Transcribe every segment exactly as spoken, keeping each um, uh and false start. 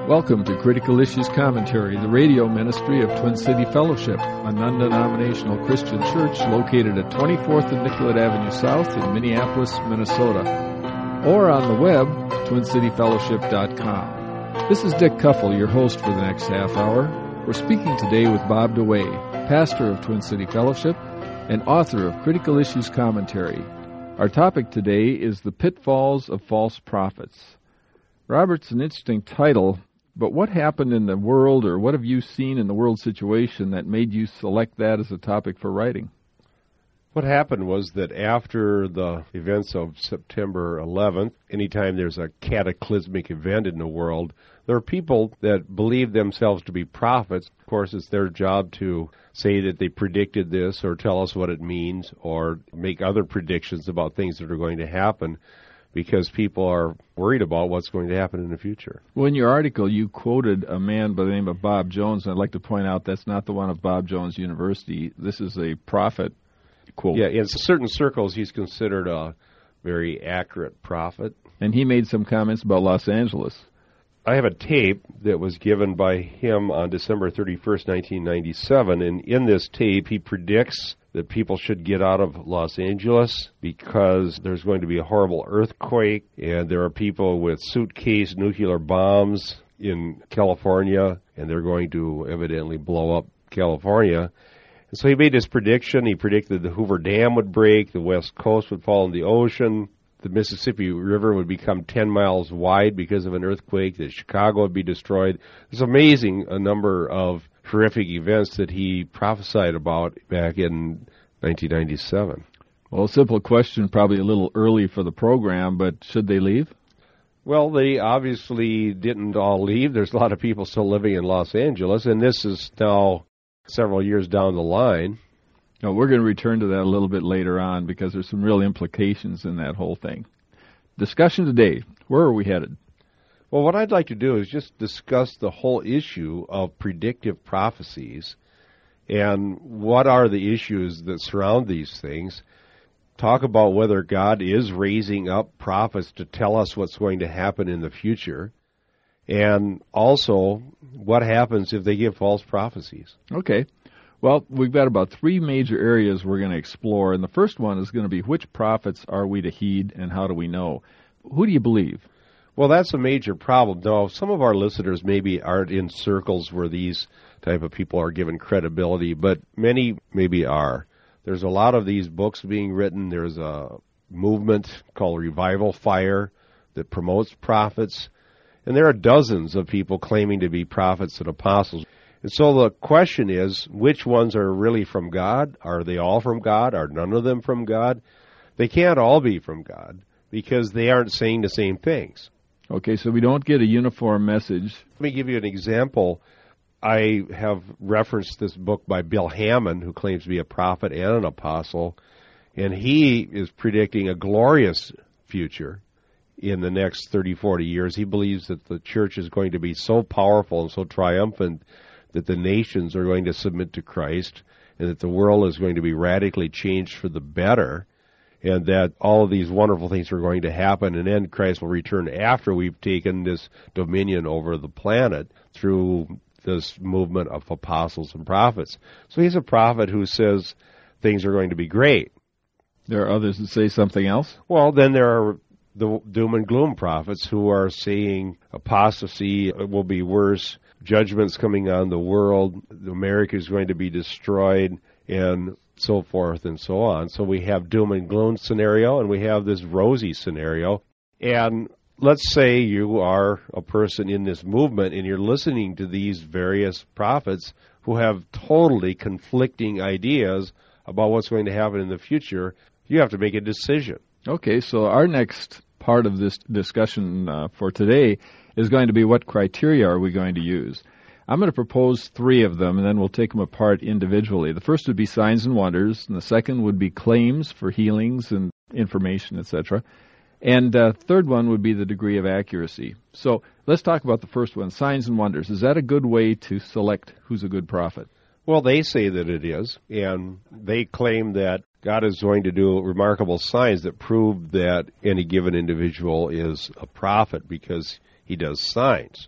Welcome to Critical Issues Commentary, the radio ministry of Twin City Fellowship, a non-denominational Christian church located at twenty-fourth and Nicollet Avenue South in Minneapolis, Minnesota, or on the web, twin city fellowship dot com. This is Dick Kuffel, your host for the next half hour. We're speaking today with Bob DeWay, pastor of Twin City Fellowship and author of Critical Issues Commentary. Our topic today is the pitfalls of false prophets. Robert's an interesting title, but what happened in the world, or what have you seen in the world situation that made you select that as a topic for writing? What happened was that after the events of September eleventh, anytime there's a cataclysmic event in the world, there are people that believe themselves to be prophets. Of course, it's their job to say that they predicted this or tell us what it means or make other predictions about things that are going to happen, because people are worried about what's going to happen in the future. Well, in your article, you quoted a man by the name of Bob Jones, and I'd like to point out that's not the one of Bob Jones University. This is a prophet quote. Yeah, in certain circles, he's considered a very accurate prophet. And he made some comments about Los Angeles. I have a tape that was given by him on December thirty-first, nineteen ninety-seven, and in this tape, he predicts that people should get out of Los Angeles because there's going to be a horrible earthquake, and there are people with suitcase nuclear bombs in California, and they're going to evidently blow up California. And so he made this prediction. He predicted the Hoover Dam would break, the West Coast would fall in the ocean, the Mississippi River would become ten miles wide because of an earthquake, that Chicago would be destroyed. It's amazing a number of horrific events that he prophesied about back in nineteen ninety-seven. Well, a simple question, probably a little early for the program, but should they leave? Well, they obviously didn't all leave. There's a lot of people still living in Los Angeles, and this is now several years down the line. No, we're going to return to that a little bit later on because there's some real implications in that whole thing. Discussion today, where are we headed? Well, what I'd like to do is just discuss the whole issue of predictive prophecies and what are the issues that surround these things. Talk about whether God is raising up prophets to tell us what's going to happen in the future, and also what happens if they give false prophecies. Okay. Well, we've got about three major areas we're going to explore, and the first one is going to be which prophets are we to heed and how do we know? Who do you believe? Well, that's a major problem. Now, some of our listeners maybe aren't in circles where these type of people are given credibility, but many maybe are. There's a lot of these books being written. There's a movement called Revival Fire that promotes prophets, and there are dozens of people claiming to be prophets and apostles. And so the question is, which ones are really from God? Are they all from God? Are none of them from God? They can't all be from God because they aren't saying the same things. Okay, so we don't get a uniform message. Let me give you an example. I have referenced this book by Bill Hammond, who claims to be a prophet and an apostle, and he is predicting a glorious future in the next thirty, forty years. He believes that the church is going to be so powerful and so triumphant that the nations are going to submit to Christ, and that the world is going to be radically changed for the better, and that all of these wonderful things are going to happen, and then Christ will return after we've taken this dominion over the planet through this movement of apostles and prophets. So he's a prophet who says things are going to be great. There are others that say something else? Well, then there are the doom and gloom prophets who are saying apostasy will be worse, judgment's coming on the world, America is going to be destroyed, and so forth and so on. So we have doom and gloom scenario, and we have this rosy scenario. And let's say you are a person in this movement, and you're listening to these various prophets who have totally conflicting ideas about what's going to happen in the future. You have to make a decision. Okay, so our next part of this discussion uh, for today is going to be what criteria are we going to use. I'm going to propose three of them, and then we'll take them apart individually. The first would be signs and wonders, and the second would be claims for healings and information, et cetera. And uh, third one would be the degree of accuracy. So let's talk about the first one, signs and wonders. Is that a good way to select who's a good prophet? Well, they say that it is, and they claim that God is going to do remarkable signs that prove that any given individual is a prophet because he does signs.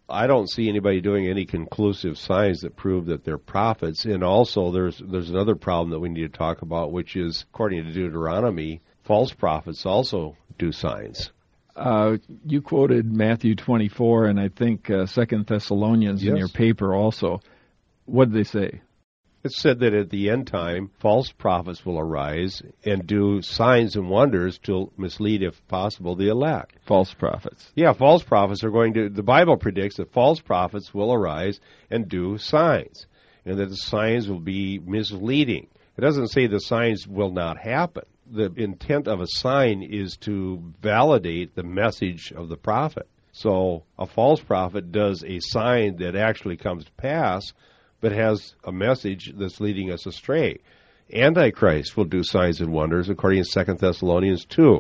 I don't see anybody doing any conclusive signs that prove that they're prophets. And also, there's there's another problem that we need to talk about, which is, according to Deuteronomy, false prophets also do signs. Uh, you quoted Matthew twenty-four, and I think uh, Second Thessalonians yes. in your paper also. What did they say? It said that at the end time, false prophets will arise and do signs and wonders to mislead, if possible, the elect. False prophets. Yeah, false prophets are going to, the Bible predicts that false prophets will arise and do signs, and that the signs will be misleading. It doesn't say the signs will not happen. The intent of a sign is to validate the message of the prophet. So a false prophet does a sign that actually comes to pass, but has a message that's leading us astray. Antichrist will do signs and wonders, according to Second Thessalonians two.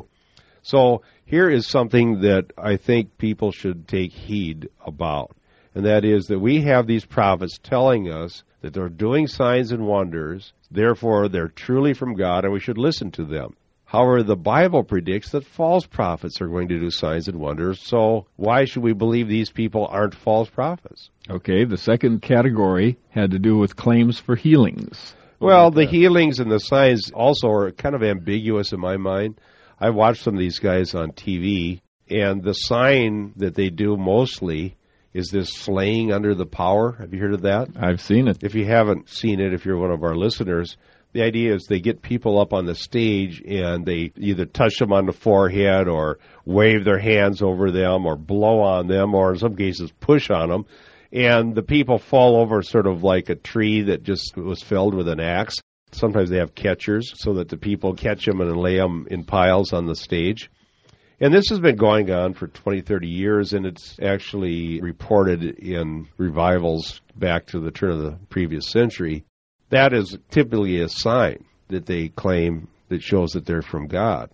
So here is something that I think people should take heed about, and that is that we have these prophets telling us that they're doing signs and wonders, therefore they're truly from God, and we should listen to them. However, the Bible predicts that false prophets are going to do signs and wonders, so why should we believe these people aren't false prophets? Okay, the second category had to do with claims for healings. Well, the healings and the signs also are kind of ambiguous in my mind. I watched some of these guys on T V, and the sign that they do mostly is this slaying under the power. Have you heard of that? I've seen it. If you haven't seen it, if you're one of our listeners, the idea is they get people up on the stage and they either touch them on the forehead or wave their hands over them or blow on them or in some cases push on them. And the people fall over sort of like a tree that just was felled with an axe. Sometimes they have catchers so that the people catch them and lay them in piles on the stage. And this has been going on for twenty, thirty years, and it's actually reported in revivals back to the turn of the previous century. That is typically a sign that they claim that shows that they're from God.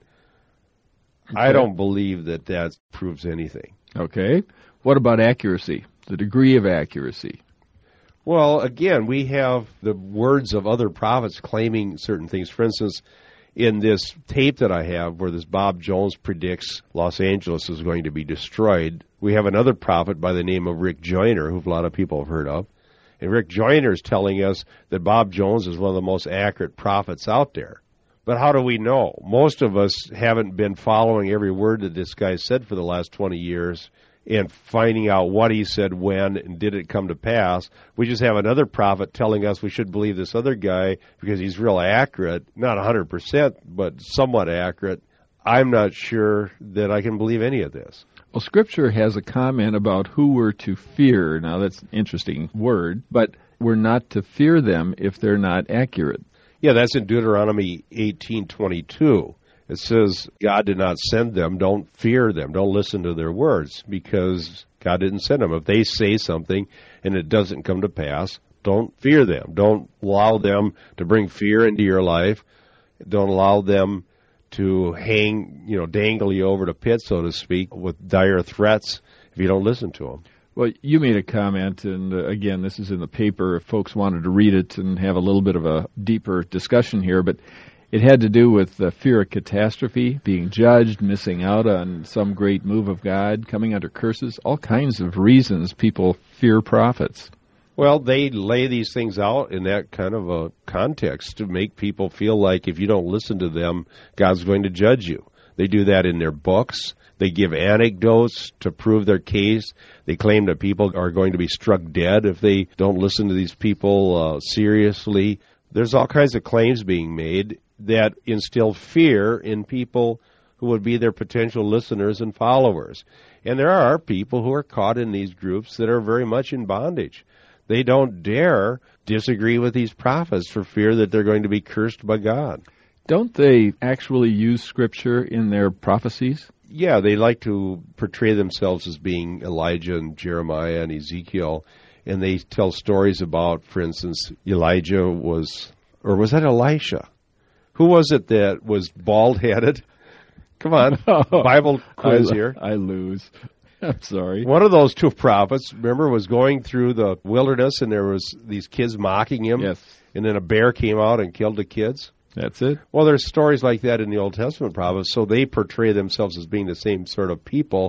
Okay. I don't believe that that proves anything. Okay. What about accuracy, the degree of accuracy? Well, again, we have the words of other prophets claiming certain things. For instance, in this tape that I have where this Bob Jones predicts Los Angeles is going to be destroyed, we have another prophet by the name of Rick Joyner, who a lot of people have heard of. And Rick Joyner is telling us that Bob Jones is one of the most accurate prophets out there. But how do we know? Most of us haven't been following every word that this guy said for the last twenty years and finding out what he said when and did it come to pass. We just have another prophet telling us we should believe this other guy because he's real accurate, not one hundred percent, but somewhat accurate. I'm not sure that I can believe any of this. Well, Scripture has a comment about who we're to fear. Now, that's an interesting word, but we're not to fear them if they're not accurate. Yeah, that's in Deuteronomy eighteen twenty-two. It says, God did not send them. Don't fear them. Don't listen to their words because God didn't send them. If they say something and it doesn't come to pass, don't fear them. Don't allow them to bring fear into your life. Don't allow them to hang, you know, dangle you over the pit, so to speak, with dire threats if you don't listen to them. Well, you made a comment, and uh, again, this is in the paper if folks wanted to read it and have a little bit of a deeper discussion here, but it had to do with the fear of catastrophe, being judged, missing out on some great move of God, coming under curses, all kinds of reasons people fear prophets. Well, they lay these things out in that kind of a context to make people feel like if you don't listen to them, God's going to judge you. They do that in their books. They give anecdotes to prove their case. They claim that people are going to be struck dead if they don't listen to these people uh, seriously. There's all kinds of claims being made that instill fear in people who would be their potential listeners and followers. And there are people who are caught in these groups that are very much in bondage. They don't dare disagree with these prophets for fear that they're going to be cursed by God. Don't they actually use Scripture in their prophecies? Yeah, they like to portray themselves as being Elijah and Jeremiah and Ezekiel, and they tell stories about, for instance, Elijah was, or was that Elisha? Who was it that was bald-headed? Come on, Bible quiz I, here. I lose. I'm sorry. One of those two prophets, remember, was going through the wilderness, and there was these kids mocking him. Yes. And then a bear came out and killed the kids. That's it. Well, there's stories like that in the Old Testament prophets, so they portray themselves as being the same sort of people.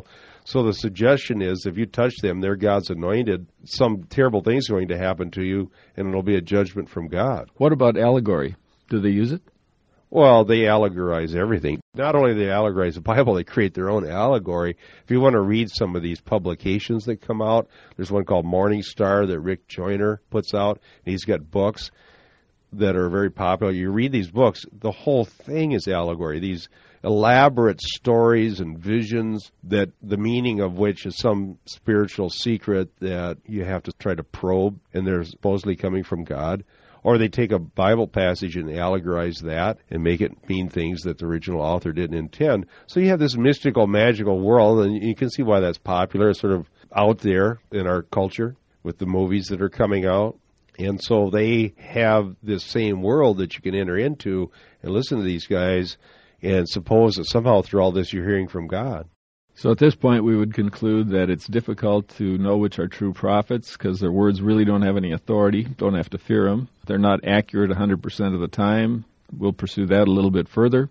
So the suggestion is if you touch them, they're God's anointed, some terrible thing's going to happen to you, and it'll be a judgment from God. What about allegory? Do they use it? Well, they allegorize everything. Not only do they allegorize the Bible, they create their own allegory. If you want to read some of these publications that come out, there's one called Morning Star that Rick Joyner puts out, and he's got books that are very popular. You read these books, the whole thing is allegory. These elaborate stories and visions that the meaning of which is some spiritual secret that you have to try to probe, and they're supposedly coming from God. Or they take a Bible passage and allegorize that and make it mean things that the original author didn't intend. So you have this mystical, magical world, and you can see why that's popular. It's sort of out there in our culture with the movies that are coming out. And so they have this same world that you can enter into and listen to these guys and suppose that somehow through all this you're hearing from God. So at this point, we would conclude that it's difficult to know which are true prophets because their words really don't have any authority, don't have to fear them. They're not accurate one hundred percent of the time. We'll pursue that a little bit further.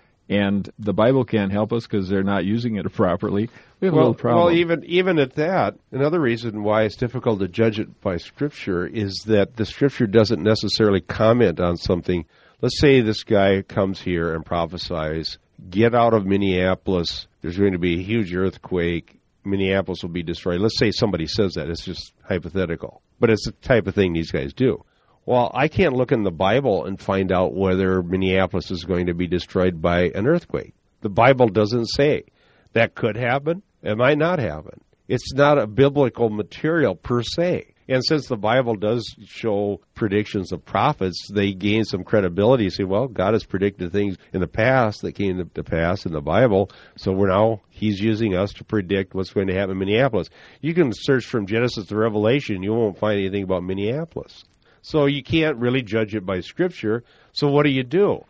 And the Bible can't help us because they're not using it properly. We have well, a little problem. Well, even, even at that, another reason why it's difficult to judge it by Scripture is that the Scripture doesn't necessarily comment on something. Let's say this guy comes here and prophesies, get out of Minneapolis, there's going to be a huge earthquake, Minneapolis will be destroyed. Let's say somebody says that. It's just hypothetical. But it's the type of thing these guys do. Well, I can't look in the Bible and find out whether Minneapolis is going to be destroyed by an earthquake. The Bible doesn't say. That could happen. It might not happen. It's not a biblical material per se. And since the Bible does show predictions of prophets, they gain some credibility. You say, well, God has predicted things in the past that came to pass in the Bible, so we're now He's using us to predict what's going to happen in Minneapolis. You can search from Genesis to Revelation, you won't find anything about Minneapolis. So you can't really judge it by Scripture. So what do you do?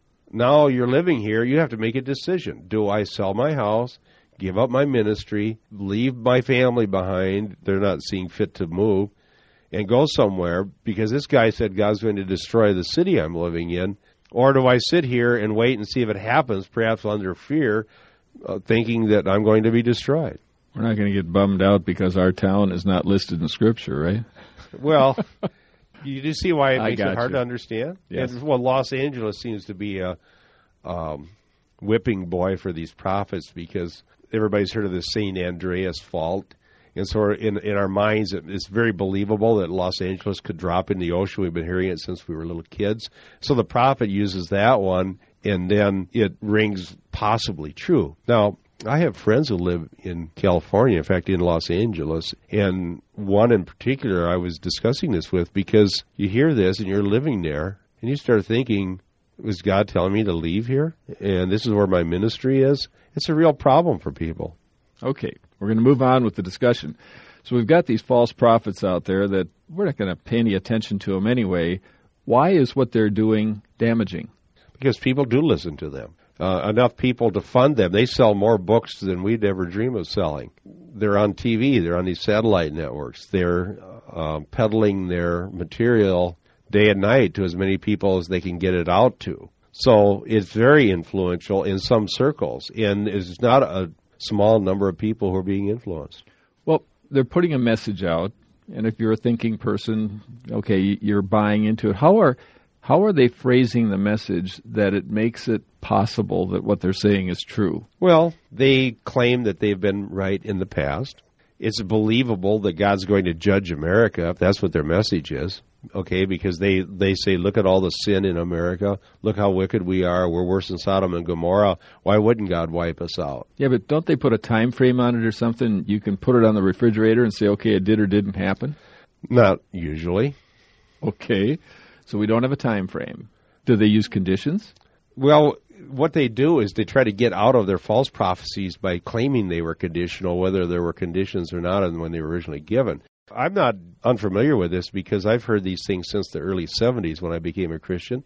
Now you're living here, you have to make a decision. Do I sell my house, give up my ministry, leave my family behind, they're not seeing fit to move, and go somewhere because this guy said God's going to destroy the city I'm living in? Or do I sit here and wait and see if it happens, perhaps under fear, uh, thinking that I'm going to be destroyed? We're not going to get bummed out because our town is not listed in Scripture, right? Well, you do see why it I makes it hard you. to understand? Yes. And, well, Los Angeles seems to be a um, whipping boy for these prophets because everybody's heard of the Saint Andreas fault. And so in in our minds, it's very believable that Los Angeles could drop in the ocean. We've been hearing it since we were little kids. So the prophet uses that one, and then it rings possibly true. Now, I have friends who live in California, in fact, in Los Angeles, and one in particular I was discussing this with because you hear this and you're living there, and you start thinking, was God telling me to leave here? And this is where my ministry is? It's a real problem for people. Okay, we're going to move on with the discussion. So we've got these false prophets out there that we're not going to pay any attention to them anyway. Why is what they're doing damaging? Because people do listen to them. Uh, enough people to fund them. They sell more books than we'd ever dream of selling. They're on T V. They're on these satellite networks. They're uh, peddling their material day and night to as many people as they can get it out to. So it's very influential in some circles, and it's not a small number of people who are being influenced. Well, they're putting a message out, and if you're a thinking person, okay, you're buying into it. How are how are they phrasing the message that it makes it possible that what they're saying is true? Well, they claim that they've been right in the past. It's believable that God's going to judge America, if that's what their message is, okay, because they, they say, look at all the sin in America. Look how wicked we are. We're worse than Sodom and Gomorrah. Why wouldn't God wipe us out? Yeah, but don't they put a time frame on it or something? You can put it on the refrigerator and say, okay, it did or didn't happen? Not usually. Okay, so we don't have a time frame. Do they use conditions? Well, what they do is they try to get out of their false prophecies by claiming they were conditional, whether there were conditions or not, and when they were originally given. I'm not unfamiliar with this because I've heard these things since the early seventies when I became a Christian.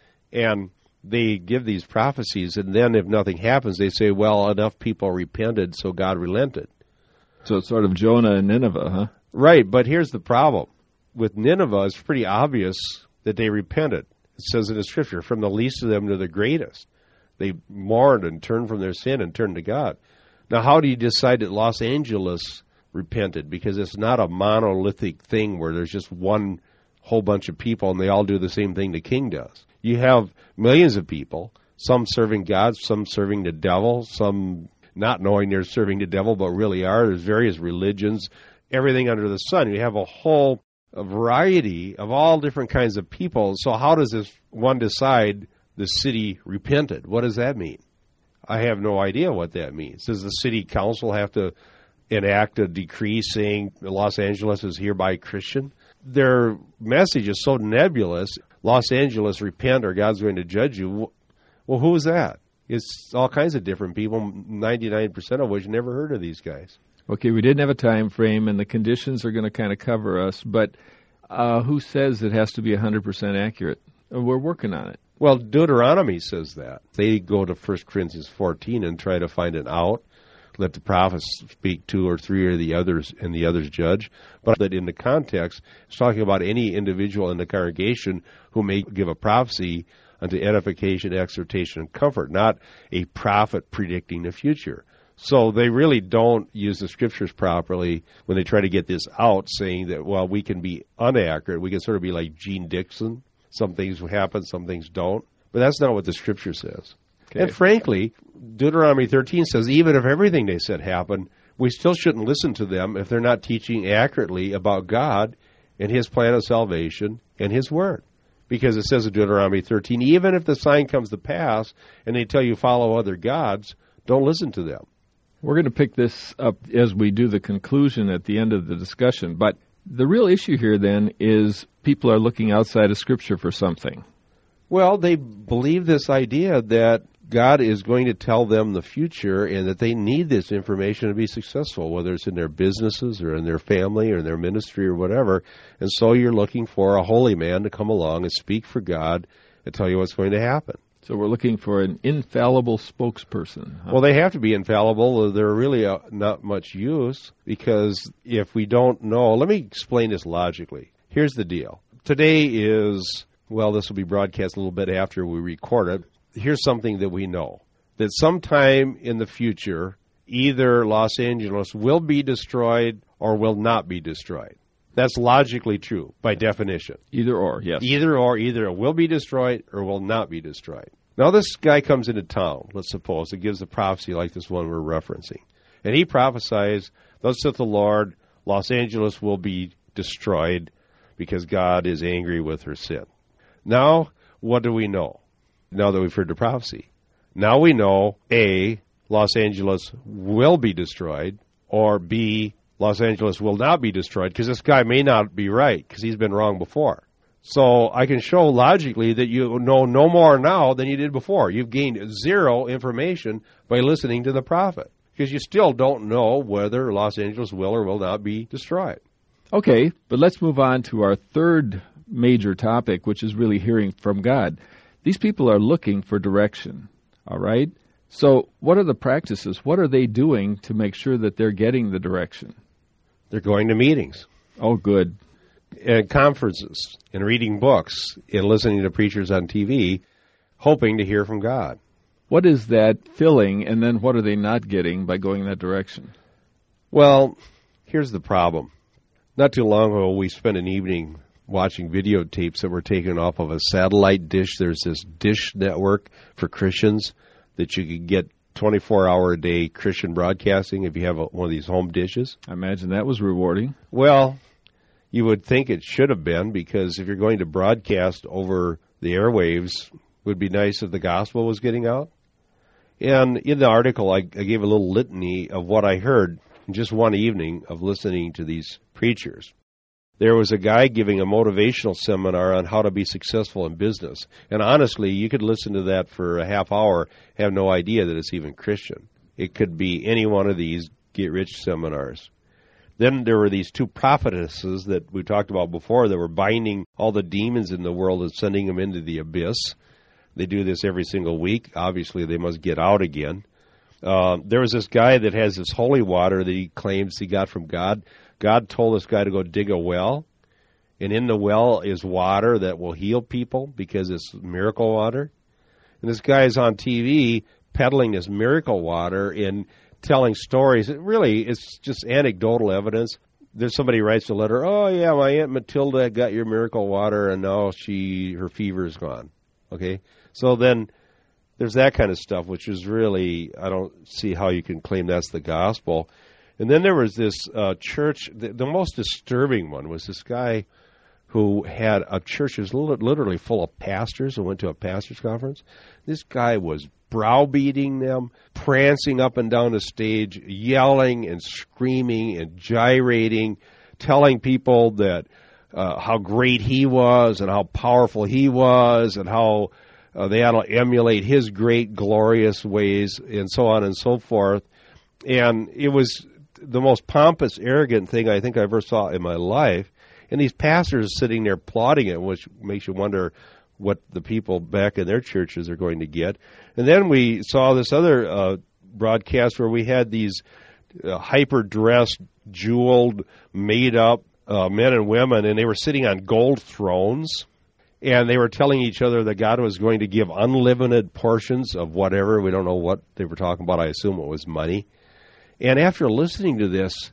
And they give these prophecies, and then if nothing happens, they say, well, enough people repented, so God relented. So it's sort of Jonah and Nineveh, huh? Right, but here's the problem. With Nineveh, it's pretty obvious that they repented. It says in the Scripture, from the least of them to the greatest. They mourned and turned from their sin and turned to God. Now, how do you decide that Los Angeles repented? Because it's not a monolithic thing where there's just one whole bunch of people and they all do the same thing the king does. You have millions of people, some serving God, some serving the devil, some not knowing they're serving the devil but really are. There's various religions, everything under the sun. You have a whole a variety of all different kinds of people. So how does this one decide the city repented? What does that mean? I have no idea what that means. Does the city council have to enact a decree saying Los Angeles is hereby Christian? Their message is so nebulous. Los Angeles, repent or God's going to judge you. Well, who is that? It's all kinds of different people, ninety-nine percent of which never heard of these guys. Okay, we didn't have a time frame, and the conditions are going to kind of cover us, but uh, who says it has to be one hundred percent accurate? We're working on it. Well, Deuteronomy says that. They go to First Corinthians fourteen and try to find an out. Let the prophets speak two or three or the others, and the others judge. But that in the context, it's talking about any individual in the congregation who may give a prophecy unto edification, exhortation, and comfort, not a prophet predicting the future. So they really don't use the scriptures properly when they try to get this out, saying that, well, we can be inaccurate. We can sort of be like Gene Dixon. Some things happen, some things don't. But that's not what the scripture says. Okay. And frankly, Deuteronomy thirteen says even if everything they said happened, we still shouldn't listen to them if they're not teaching accurately about God and His plan of salvation and His Word. Because it says in Deuteronomy thirteen, even if the sign comes to pass and they tell you follow other gods, don't listen to them. We're going to pick this up as we do the conclusion at the end of the discussion. But the real issue here then is people are looking outside of Scripture for something. Well, they believe this idea that God is going to tell them the future and that they need this information to be successful, whether it's in their businesses or in their family or in their ministry or whatever. And so you're looking for a holy man to come along and speak for God and tell you what's going to happen. So we're looking for an infallible spokesperson. Huh? Well, they have to be infallible. They're really uh, not much use because if we don't know, let me explain this logically. Here's the deal. Today is, well, this will be broadcast a little bit after we record it. Here's something that we know, that sometime in the future, either Los Angeles will be destroyed or will not be destroyed. That's logically true by definition. Either or, yes. Either or, either it will be destroyed or will not be destroyed. Now this guy comes into town, let's suppose, and gives a prophecy like this one we're referencing. And he prophesies, thus saith the Lord, Los Angeles will be destroyed because God is angry with her sin. Now, what do we know? Now that we've heard the prophecy. Now we know, A, Los Angeles will be destroyed, or B, Los Angeles will not be destroyed, because this guy may not be right, because he's been wrong before. So I can show logically that you know no more now than you did before. You've gained zero information by listening to the prophet, because you still don't know whether Los Angeles will or will not be destroyed. Okay, but let's move on to our third major topic, which is really hearing from God. These people are looking for direction, all right? So what are the practices? What are they doing to make sure that they're getting the direction? They're going to meetings. Oh, good. And conferences, and reading books, and listening to preachers on T V, hoping to hear from God. What is that filling, and then what are they not getting by going that direction? Well, here's the problem. Not too long ago, we spent an evening watching videotapes that were taken off of a satellite dish. There's this dish network for Christians that you could get twenty-four hour a day Christian broadcasting if you have a, one of these home dishes. I imagine that was rewarding. Well, you would think it should have been, because if you're going to broadcast over the airwaves, it would be nice if the gospel was getting out. And in the article, I, I gave a little litany of what I heard in just one evening of listening to these preachers. There was a guy giving a motivational seminar on how to be successful in business. And honestly, you could listen to that for a half hour, have no idea that it's even Christian. It could be any one of these get-rich seminars. Then there were these two prophetesses that we talked about before that were binding all the demons in the world and sending them into the abyss. They do this every single week. Obviously, they must get out again. Uh, there was this guy that has this holy water that he claims he got from God. God told this guy to go dig a well, and in the well is water that will heal people because it's miracle water. And this guy is on T V peddling this miracle water and telling stories. It really, it's just anecdotal evidence. There's somebody writes a letter, oh, yeah, my Aunt Matilda got your miracle water, and now she her fever is gone. Okay? So then there's that kind of stuff, which is really, I don't see how you can claim that's the gospel. And then there was this uh, church, the, the most disturbing one was this guy who had a church that was literally full of pastors and went to a pastor's conference. This guy was browbeating them, prancing up and down the stage, yelling and screaming and gyrating, telling people that uh, how great he was and how powerful he was and how uh, they ought to emulate his great, glorious ways and so on and so forth. And it was the most pompous, arrogant thing I think I ever saw in my life. And these pastors sitting there applauding it, which makes you wonder what the people back in their churches are going to get. And then we saw this other uh, broadcast where we had these uh, hyper-dressed, jeweled, made-up uh, men and women, and they were sitting on gold thrones, and they were telling each other that God was going to give unlimited portions of whatever. We don't know what they were talking about. I assume it was money. And after listening to this,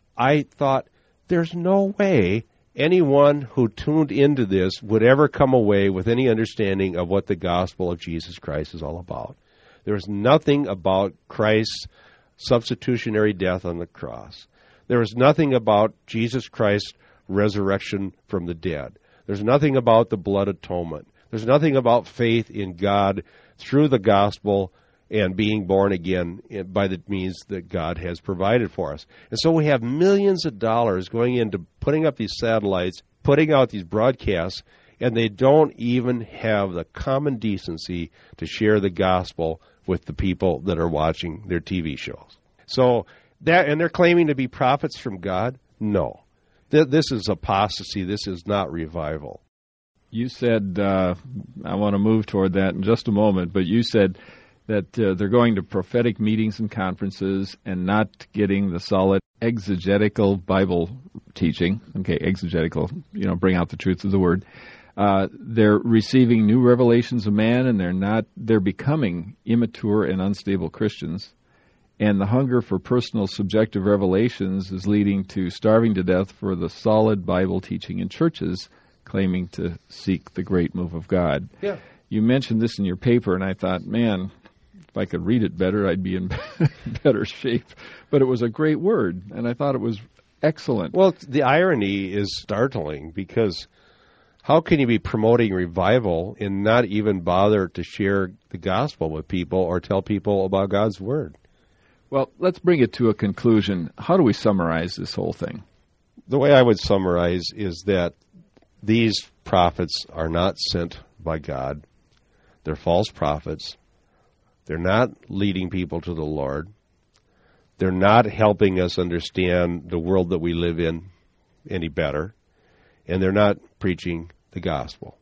I thought, there's no way anyone who tuned into this would ever come away with any understanding of what the gospel of Jesus Christ is all about. There's nothing about Christ's substitutionary death on the cross. There is nothing about Jesus Christ's resurrection from the dead. There's nothing about the blood atonement. There's nothing about faith in God through the gospel and being born again by the means that God has provided for us. And so we have millions of dollars going into putting up these satellites, putting out these broadcasts, and they don't even have the common decency to share the gospel with the people that are watching their T V shows. So that, and they're claiming to be prophets from God? No. Th- this is apostasy. This is not revival. You said, uh, I want to move toward that in just a moment, but you said that uh, they're going to prophetic meetings and conferences and not getting the solid exegetical Bible teaching. Okay, exegetical, you know, bring out the truth of the word. Uh, they're receiving new revelations of man, and they're not. They're becoming immature and unstable Christians. And the hunger for personal subjective revelations is leading to starving to death for the solid Bible teaching in churches, claiming to seek the great move of God. Yeah. You mentioned this in your paper, and I thought, man, if I could read it better, I'd be in better shape. But it was a great word, and I thought it was excellent. Well, the irony is startling, because how can you be promoting revival and not even bother to share the gospel with people or tell people about God's word? Well, let's bring it to a conclusion. How do we summarize this whole thing? The way I would summarize is that these prophets are not sent by God. They're false prophets. They're not leading people to the Lord. They're not helping us understand the world that we live in any better. And they're not preaching the gospel.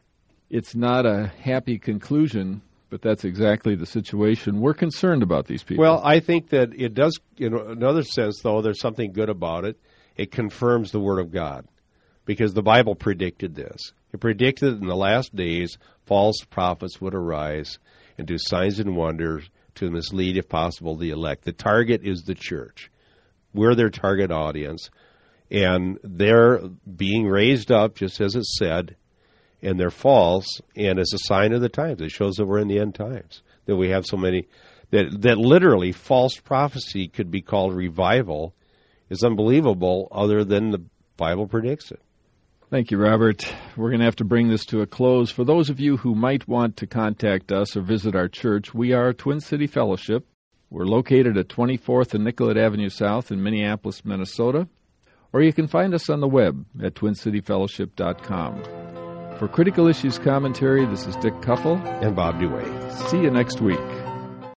It's not a happy conclusion, but that's exactly the situation. We're concerned about these people. Well, I think that it does, in another sense, though, there's something good about it. It confirms the Word of God, because the Bible predicted this. It predicted in the last days false prophets would arise and do signs and wonders to mislead, if possible, the elect. The target is the church. We're their target audience, and they're being raised up, just as it said, and they're false, and it's a sign of the times. It shows that we're in the end times, that we have so many, that, that literally false prophecy could be called revival is unbelievable, other than the Bible predicts it. Thank you, Robert. We're going to have to bring this to a close. For those of you who might want to contact us or visit our church, we are Twin City Fellowship. We're located at twenty-fourth and Nicollet Avenue South in Minneapolis, Minnesota. Or you can find us on the web at twin city fellowship dot com. For Critical Issues Commentary, this is Dick Kuffel and Bob DeWay. See you next week.